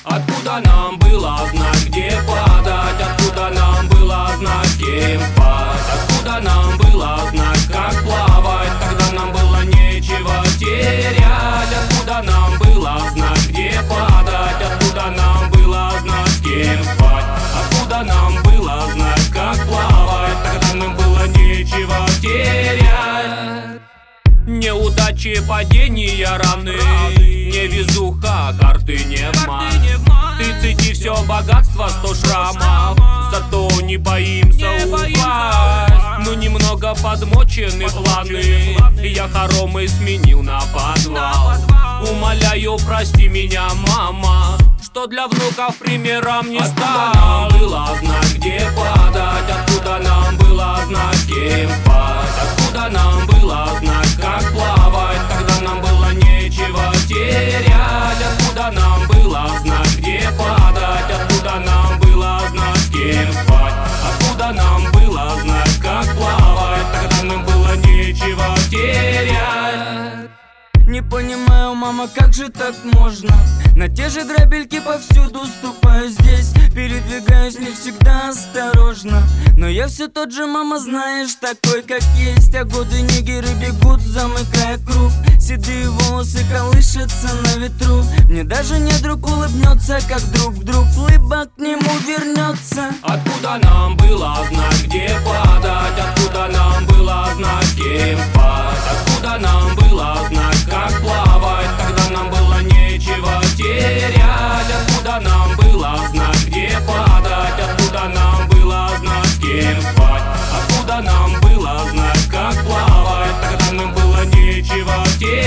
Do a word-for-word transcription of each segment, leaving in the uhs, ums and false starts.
Откуда нам было знать, где падать? Откуда нам было знать, с кем спать? Откуда нам было знать, как плавать? Тогда нам было нечего терять. Откуда нам было знать, где падать? Откуда нам было знать, с кем спать? Откуда нам было знать, как плавать? Тогда нам было нечего терять. Неудачи, падения равны, невезуха, карты не в мать. Ты цени все богатство, сто шрамов, зато не боимся упасть. Ну немного подмочены планы, я хоромы сменил на подвал. Умоляю, прости меня, мама, что для внуков примером не стал. Откуда нам было знать, где падать? Откуда нам было знать, с кем спать? Откуда нам было знать, как плавать? Тогда нам было нечего терять. Откуда нам было знать, где падать? Откуда нам было знать, с кем спать? Откуда нам было знать, как плавать? Тогда нам было нечего терять. Не понимаю, мама, как же так можно? На те же грабельки повсюду ступаю здесь, передвигаюсь не всегда осторожно. Но я все тот же, мама, знаешь, такой как есть. А годы нигеры бегут, замыкая круг. Седые волосы колышутся на ветру. Мне даже не друг улыбнется, как друг вдруг лыба к нему вернется. Откуда нам было знать, где падать? Откуда нам было знать, с кем спать? Откуда нам было знать, как плавать? Тогда нам было нечего терять. Откуда нам было знать, где падать? Откуда нам было знать, с кем спать? Откуда нам было знать, как плавать? Тогда нам было нечего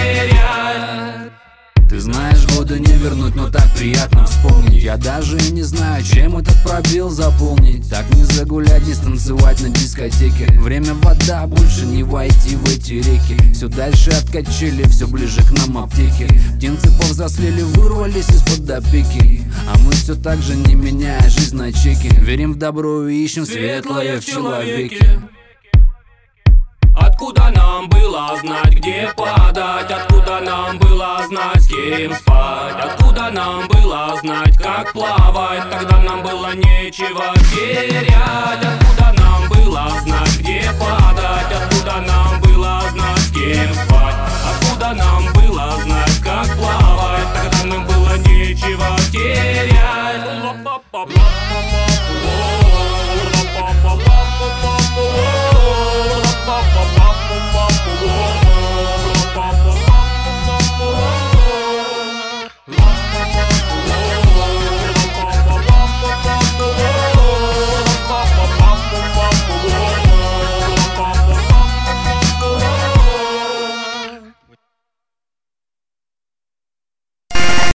терять. Ты знаешь, годы не вернуть, но так приятно вспомнить. Я даже и не знаю, чем этот пробел заполнить. Так не загулять, не станцевать на дискотеке. Время вода, больше не войти в эти реки. Все дальше от качели, все ближе к нам аптеки. Птенцы повзрослели, вырвались из-под опеки. А мы все так же, не меняя жизнь на чеки, верим в добро и ищем светлое в человеке. Откуда нам было знать, где падать? Откуда нам было знать, с кем спать? Откуда нам было знать, как плавать? Тогда нам было нечего терять. Откуда нам было знать, где падать?